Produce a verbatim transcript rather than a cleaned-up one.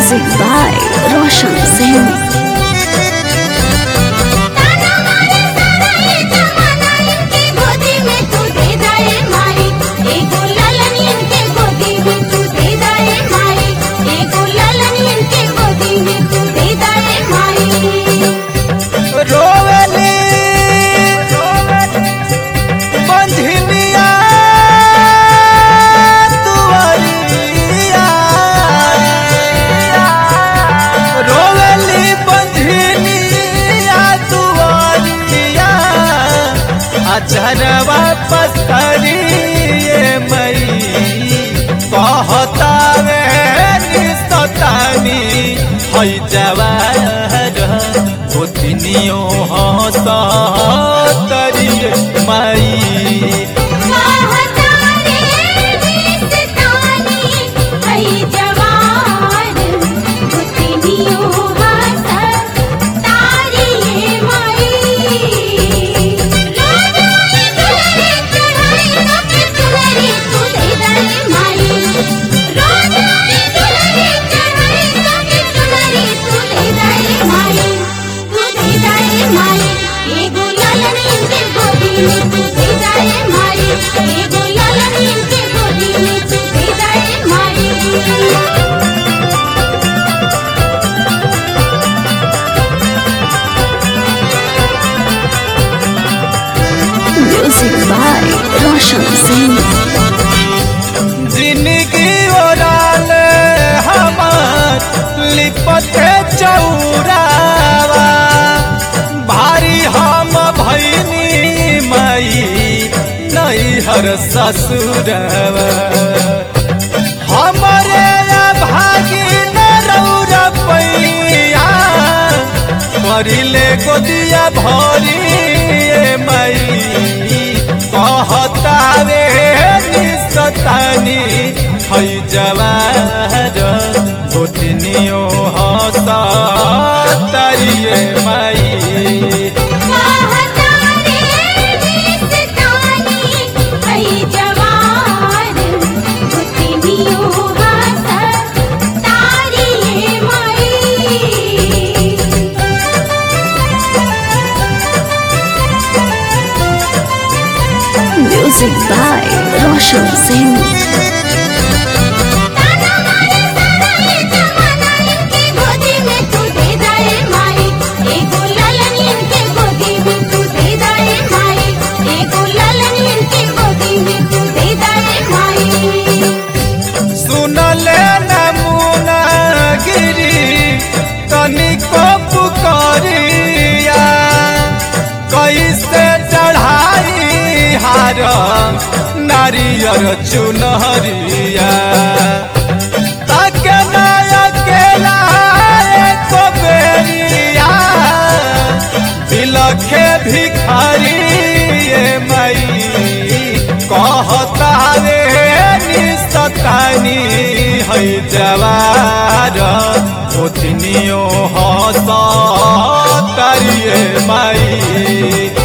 Music by Roshan Singh. अजरवा पसरिए मई कहतावे निस्ततानी हई जवार ओतनियो हंसतरिए मई Music by Roshan Singh. जिंदगी ओराल हमार लिपटे चौरावा भारी हम भैनी मई नैहर ससुरवा हमारे भागी न रौरा पैया परिले गोदिया भरी मई कहतावे निस्ततानी हई जवार ओतनियो हंसतरिए मई Music by Roshan Singh. सुनले नमुना गिरी तनिको पुकरिया कैसे चढ़ाई हार नारियर चुनहरिया ताके नया केला एको बेरिया बिलखे भिखारी मई कहतावे निस्ततानी हई जवार ओतनियो हंसतरिए मई।